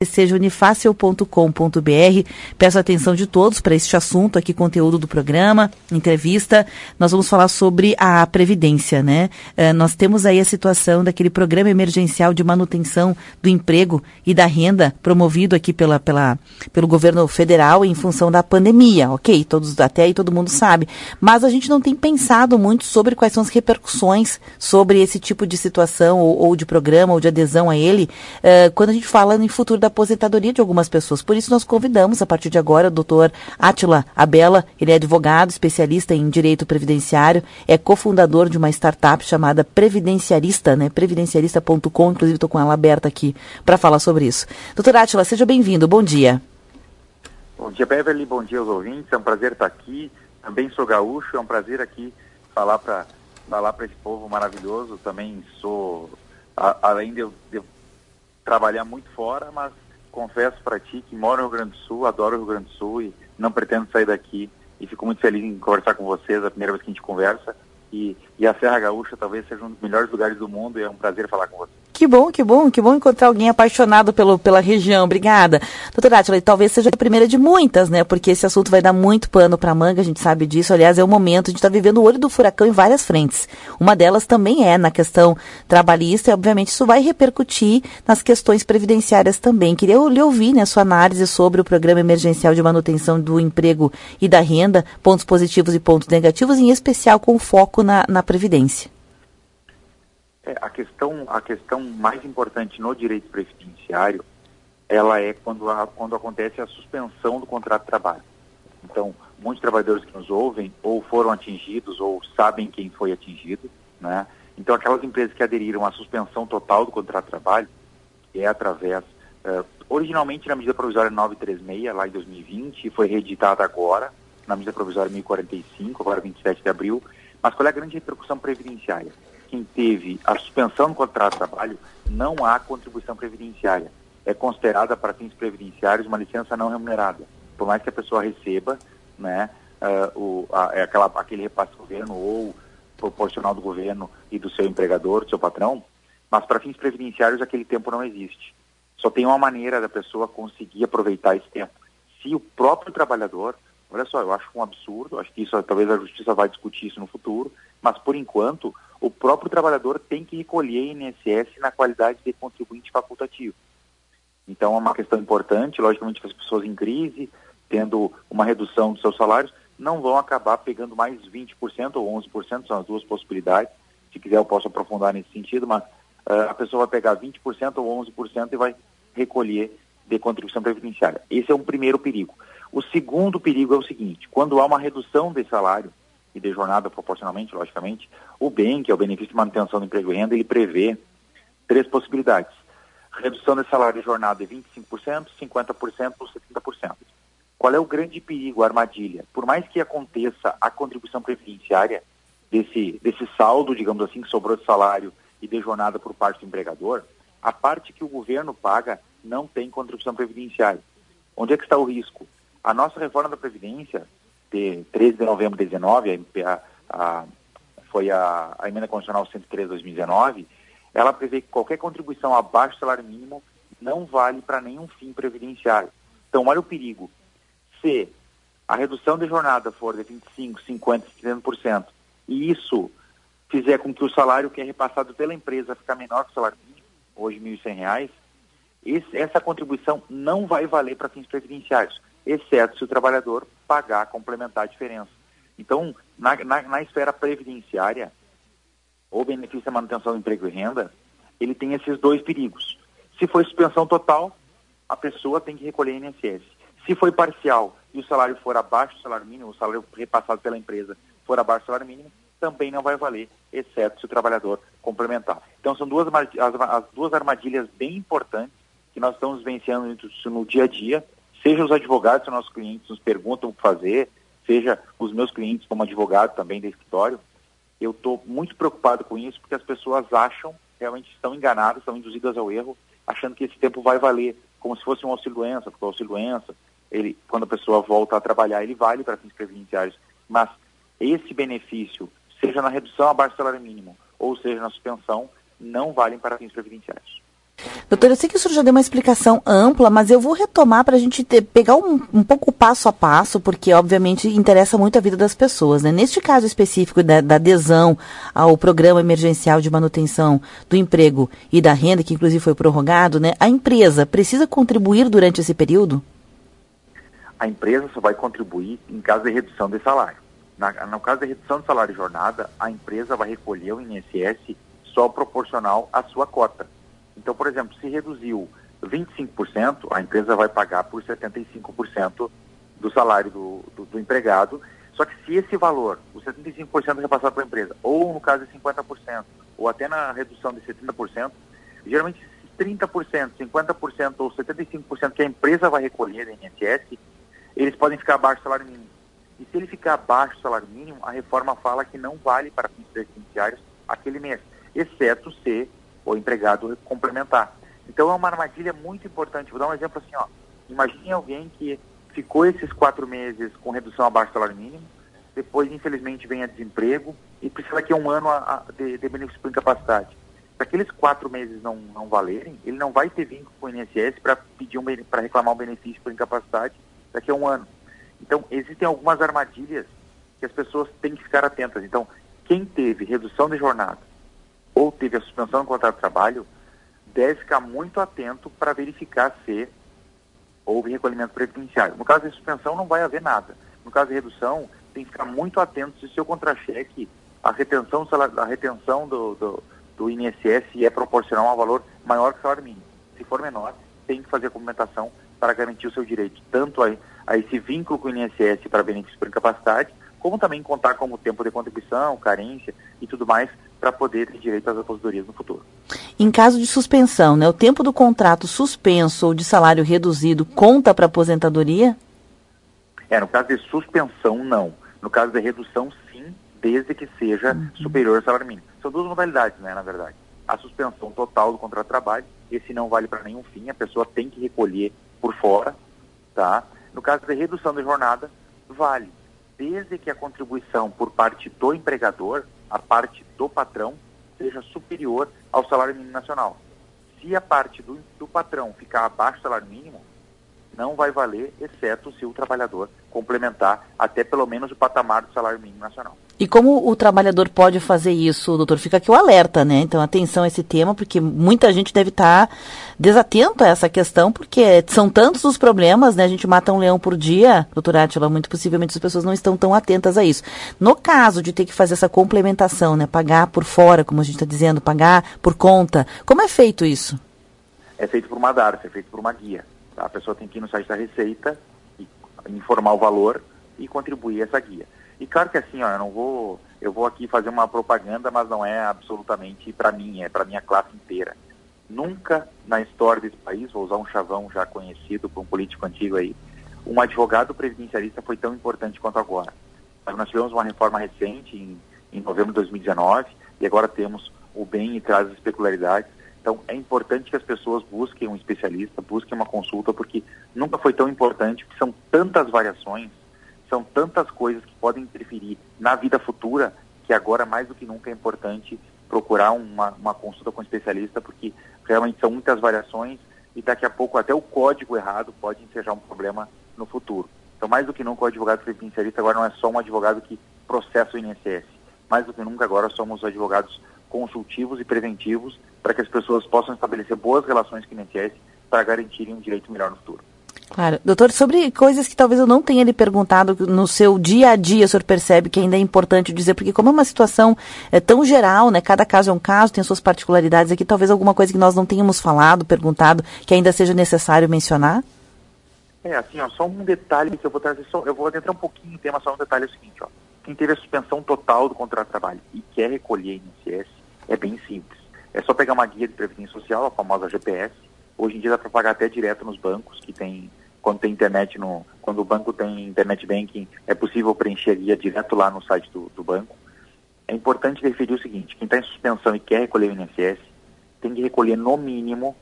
seja unifacil.com.br. Peço a atenção de todos para este assunto aqui, conteúdo do programa, entrevista. Nós vamos falar sobre a Previdência, né? Nós temos aí a situação daquele programa emergencial de manutenção do emprego e da renda promovido aqui pelo governo federal em função da pandemia, ok? Até aí todo mundo sabe. Mas a gente não tem pensado muito sobre quais são as repercussões sobre esse tipo de situação ou de programa ou de adesão a ele, quando a gente fala em futuro da aposentadoria de algumas pessoas. Por isso nós convidamos, a partir de agora, o Dr. Átila Abela. Ele é advogado, especialista em direito previdenciário, é cofundador de uma startup chamada Previdenciarista, né? Previdenciarista.com, inclusive estou com ela aberta aqui para falar sobre isso. Dr. Átila, seja bem-vindo, bom dia. Bom dia, Beverly, bom dia aos ouvintes, é um prazer estar aqui. Também sou gaúcho, é um prazer aqui falar para esse povo maravilhoso. Também sou, além de eu trabalhar muito fora, mas confesso para ti que moro no Rio Grande do Sul, adoro o Rio Grande do Sul e não pretendo sair daqui. E fico muito feliz em conversar com vocês, a primeira vez que a gente conversa. E a Serra Gaúcha talvez seja um dos melhores lugares do mundo e é um prazer falar com vocês. Que bom encontrar alguém apaixonado pela região. Obrigada. Doutora Átila, talvez seja a primeira de muitas, né? Porque esse assunto vai dar muito pano para manga, a gente sabe disso. Aliás, é o momento, a gente está vivendo o olho do furacão em várias frentes. Uma delas também é na questão trabalhista e, obviamente, isso vai repercutir nas questões previdenciárias também. Queria lhe ouvir, né, sua análise sobre o Programa Emergencial de Manutenção do Emprego e da Renda, pontos positivos e pontos negativos, em especial com foco na Previdência. A questão mais importante no direito previdenciário, ela é quando acontece a suspensão do contrato de trabalho. Então, muitos trabalhadores que nos ouvem ou foram atingidos ou sabem quem foi atingido, né? Então, aquelas empresas que aderiram à suspensão total do contrato de trabalho, é através, originalmente na medida provisória 936, lá em 2020, e foi reeditada agora, na medida provisória 1045, agora 27 de abril. Mas qual é a grande repercussão previdenciária? Quem teve a suspensão do contrato de trabalho, não há contribuição previdenciária. É considerada para fins previdenciários uma licença não remunerada. Por mais que a pessoa receba, né, aquele repasse do governo ou proporcional do governo e do seu empregador, do seu patrão, mas para fins previdenciários aquele tempo não existe. Só tem uma maneira da pessoa conseguir aproveitar esse tempo. Se o próprio trabalhador, olha só, eu acho um absurdo, acho que isso talvez a justiça vai discutir isso no futuro, mas por enquanto o próprio trabalhador tem que recolher INSS na qualidade de contribuinte facultativo. Então é uma questão importante, logicamente que as pessoas em crise, tendo uma redução dos seus salários, não vão acabar pegando mais 20% ou 11%, são as duas possibilidades. Se quiser eu posso aprofundar nesse sentido, mas a pessoa vai pegar 20% ou 11% e vai recolher de contribuição previdenciária. Esse é um primeiro perigo. O segundo perigo é o seguinte: quando há uma redução de salário e de jornada proporcionalmente, logicamente, o BEM, que é o benefício de manutenção do emprego e renda, ele prevê 3 possibilidades. Redução de salário e jornada de 25%, 50% ou 70%. Qual é o grande perigo, a armadilha? Por mais que aconteça a contribuição previdenciária desse saldo, digamos assim, que sobrou de salário e de jornada por parte do empregador, a parte que o governo paga não tem contribuição previdenciária. Onde é que está o risco? A nossa reforma da Previdência, de 13 de novembro de 2019, foi a emenda constitucional 103 de 2019, ela prevê que qualquer contribuição abaixo do salário mínimo não vale para nenhum fim previdenciário. Então, olha o perigo. Se a redução de jornada for de 25%, 50%, 70%, e isso fizer com que o salário que é repassado pela empresa ficar menor que o salário mínimo, hoje R$ 1.100, essa contribuição não vai valer para fins previdenciários, exceto se o trabalhador pagar, complementar a diferença. Então, na esfera previdenciária, o benefício da manutenção do emprego e renda, ele tem esses 2 perigos. Se for suspensão total, a pessoa tem que recolher INSS. Se foi parcial e o salário for abaixo do salário mínimo, o salário repassado pela empresa for abaixo do salário mínimo, também não vai valer, exceto se o trabalhador complementar. Então, são as duas armadilhas bem importantes que nós estamos vivenciando no dia a dia, seja os advogados, os nossos clientes nos perguntam o que fazer, seja os meus clientes como advogado também do escritório. Eu estou muito preocupado com isso, porque as pessoas acham, realmente estão enganadas, estão induzidas ao erro, achando que esse tempo vai valer, como se fosse um auxílio-doença, porque o auxílio-doença, quando a pessoa volta a trabalhar, ele vale para fins previdenciários, mas esse benefício, seja na redução abaixo do salário mínimo, ou seja na suspensão, não valem para fins previdenciários. Doutor, eu sei que o senhor já deu uma explicação ampla, mas eu vou retomar para a gente pegar um pouco passo a passo, porque obviamente interessa muito a vida das pessoas, né? Neste caso específico da adesão ao Programa Emergencial de Manutenção do Emprego e da Renda, que inclusive foi prorrogado, né? A empresa precisa contribuir durante esse período? A empresa só vai contribuir em caso de redução de salário. No caso de redução de salário e jornada, a empresa vai recolher o INSS só proporcional à sua cota. Então, por exemplo, se reduziu 25%, a empresa vai pagar por 75% do salário do empregado. Só que se esse valor, o 75% é repassado para a empresa, ou no caso de 50%, ou até na redução de 70%, geralmente 30%, 50% ou 75% que a empresa vai recolher do INSS, eles podem ficar abaixo do salário mínimo. E se ele ficar abaixo do salário mínimo, a reforma fala que não vale para fins previdenciários aquele mês, exceto se o empregado complementar. Então é uma armadilha muito importante. Vou dar um exemplo assim, ó. Imagine alguém que ficou esses 4 meses com redução abaixo do salário mínimo, depois infelizmente vem a desemprego e precisa daqui a um ano de benefício por incapacidade. Se aqueles 4 meses não valerem, ele não vai ter vínculo com o INSS para para reclamar um benefício por incapacidade daqui a um ano. Então existem algumas armadilhas que as pessoas têm que ficar atentas. Então, quem teve redução de jornada ou teve a suspensão do contrato de trabalho, deve ficar muito atento para verificar se houve recolhimento previdenciário. No caso de suspensão, não vai haver nada. No caso de redução, tem que ficar muito atento se o seu contra-cheque, a retenção do INSS é proporcional a um valor maior que o salário mínimo. Se for menor, tem que fazer a complementação para garantir o seu direito, tanto a esse vínculo com o INSS para benefício por incapacidade, como também contar como tempo de contribuição, carência e tudo mais, para poder ter direito às aposentadorias no futuro. Em caso de suspensão, né, o tempo do contrato suspenso ou de salário reduzido conta para aposentadoria? No caso de suspensão, não. No caso de redução, sim, desde que seja superior ao salário mínimo. São duas modalidades, né, na verdade. A suspensão total do contrato de trabalho, esse não vale para nenhum fim, a pessoa tem que recolher por fora, tá? No caso de redução de jornada, vale, desde que a contribuição por parte do empregador, a parte do patrão, seja superior ao salário mínimo nacional. Se a parte do patrão ficar abaixo do salário mínimo, não vai valer, exceto se o trabalhador complementar até pelo menos o patamar do salário mínimo nacional. E como o trabalhador pode fazer isso, doutor? Fica aqui o alerta, né? Então, atenção a esse tema, porque muita gente deve estar desatento a essa questão, porque são tantos os problemas, né? A gente mata um leão por dia, doutor Átila, muito possivelmente as pessoas não estão tão atentas a isso. No caso de ter que fazer essa complementação, né? Pagar por fora, como a gente está dizendo, pagar por conta, como é feito isso? É feito por uma DARF, é feito por uma guia. Tá? A pessoa tem que ir no site da Receita, e informar o valor e contribuir essa guia. E claro que assim, ó, eu vou aqui fazer uma propaganda, mas não é absolutamente para mim, é para minha classe inteira. Nunca na história desse país, vou usar um chavão já conhecido por um político antigo aí, um advogado previdenciarista foi tão importante quanto agora. Nós tivemos uma reforma recente em novembro de 2019 e agora temos o bem e traz as peculiaridades. Então é importante que as pessoas busquem um especialista, busquem uma consulta, porque nunca foi tão importante, porque são tantas variações, são tantas coisas que podem interferir na vida futura, que agora mais do que nunca é importante procurar uma consulta com um especialista, porque realmente são muitas variações e daqui a pouco até o código errado pode ensejar um problema no futuro. Então mais do que nunca o advogado previdenciarista agora não é só um advogado que processa o INSS, mais do que nunca agora somos advogados consultivos e preventivos para que as pessoas possam estabelecer boas relações com o INSS para garantirem um direito melhor no futuro. Claro. Doutor, sobre coisas que talvez eu não tenha lhe perguntado no seu dia a dia, o senhor percebe que ainda é importante dizer, porque como é uma situação tão geral, né, cada caso é um caso, tem suas particularidades aqui, talvez alguma coisa que nós não tenhamos falado, perguntado, que ainda seja necessário mencionar? Assim, ó, só um detalhe que eu vou trazer, eu vou adentrar um pouquinho no tema, só um detalhe é o seguinte, ó, quem teve a suspensão total do contrato de trabalho e quer recolher INSS, é bem simples. É só pegar uma guia de previdência social, a famosa GPS. Hoje em dia dá para pagar até direto nos bancos, que tem, quando tem internet quando o banco tem internet banking, é possível preencher a guia direto lá no site do banco. É importante referir o seguinte, quem está em suspensão e quer recolher o INSS, tem que recolher no mínimo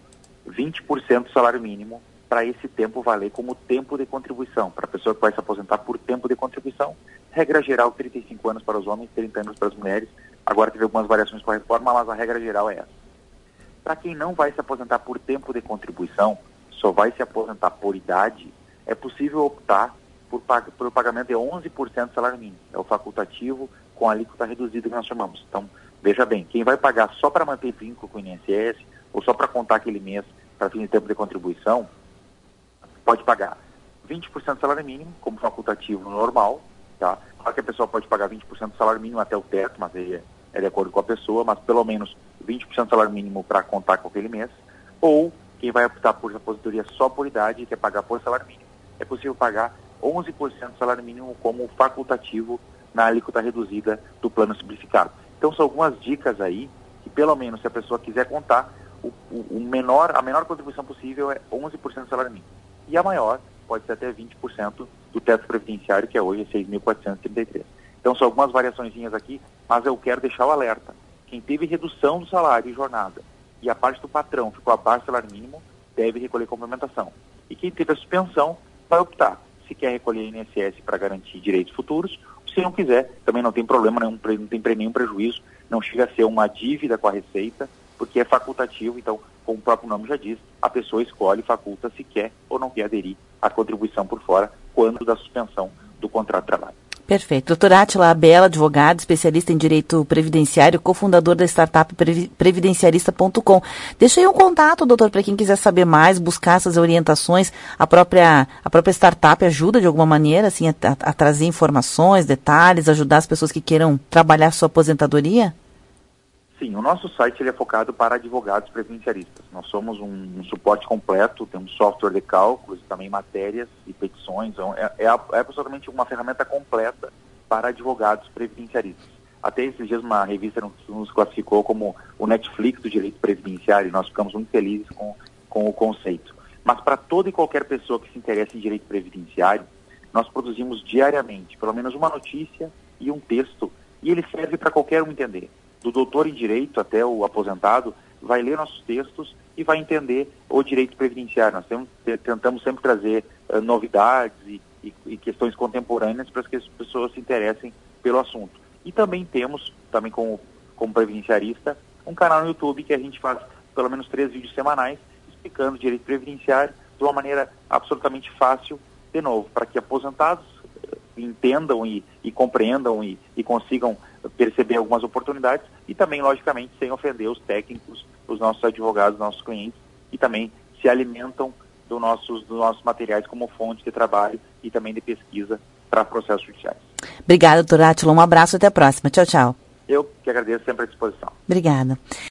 20% do salário mínimo para esse tempo valer como tempo de contribuição, para a pessoa que vai se aposentar por tempo de contribuição. Regra geral, 35 anos para os homens, 30 anos para as mulheres. Agora teve algumas variações com a reforma, mas a regra geral é essa. Para quem não vai se aposentar por tempo de contribuição, só vai se aposentar por idade, é possível optar por o pagamento de 11% do salário mínimo. É o facultativo com a alíquota reduzida que nós chamamos. Então, veja bem, quem vai pagar só para manter vínculo com o INSS ou só para contar aquele mês para fim de tempo de contribuição, pode pagar 20% do salário mínimo como facultativo normal, tá? Claro que a pessoa pode pagar 20% do salário mínimo até o teto, mas aí é de acordo com a pessoa, mas pelo menos 20% do salário mínimo para contar com aquele mês. Ou quem vai optar por aposentadoria só por idade e quer pagar por salário mínimo, é possível pagar 11% do salário mínimo como facultativo na alíquota reduzida do plano simplificado. Então são algumas dicas aí que pelo menos se a pessoa quiser contar, a menor contribuição possível é 11% do salário mínimo. E a maior pode ser até 20% do teto previdenciário, que é hoje 6.433. Então são algumas variaçõezinhas aqui, mas eu quero deixar o alerta. Quem teve redução do salário e jornada e a parte do patrão ficou abaixo do salário mínimo, deve recolher complementação. E quem teve a suspensão vai optar se quer recolher INSS para garantir direitos futuros. Se não quiser, também não tem problema, não tem nenhum prejuízo, não chega a ser uma dívida com a Receita, porque é facultativo, então, como o próprio nome já diz, a pessoa escolhe e faculta se quer ou não quer aderir à contribuição por fora quando da suspensão do contrato de trabalho. Perfeito. Doutor Átila Abela, advogado, especialista em direito previdenciário, cofundador da startup previdenciarista.com. Deixa aí um contato, doutor, para quem quiser saber mais, buscar essas orientações. A própria startup ajuda de alguma maneira assim, a trazer informações, detalhes, ajudar as pessoas que queiram trabalhar sua aposentadoria? Sim, o nosso site ele é focado para advogados previdenciaristas. Nós somos um suporte completo, temos software de cálculos, também matérias e petições. Então é absolutamente uma ferramenta completa para advogados previdenciaristas. Até esses dias uma revista nos classificou como o Netflix do direito previdenciário e nós ficamos muito felizes com o conceito. Mas para toda e qualquer pessoa que se interessa em direito previdenciário, nós produzimos diariamente pelo menos uma notícia e um texto, e ele serve para qualquer um entender. Do doutor em direito até o aposentado, vai ler nossos textos e vai entender o direito previdenciário. Nós tentamos sempre trazer novidades e questões contemporâneas para que as pessoas se interessem pelo assunto. E também temos, como previdenciarista, um canal no YouTube que a gente faz pelo menos 3 vídeos semanais explicando o direito previdenciário de uma maneira absolutamente fácil, de novo, para que aposentados entendam e compreendam e consigam perceber algumas oportunidades e também, logicamente, sem ofender os técnicos, os nossos advogados, os nossos clientes, e também se alimentam dos nossos materiais como fonte de trabalho e também de pesquisa para processos judiciais. Obrigada, doutor Átila. Um abraço e até a próxima. Tchau, tchau. Eu que agradeço, sempre à disposição. Obrigada.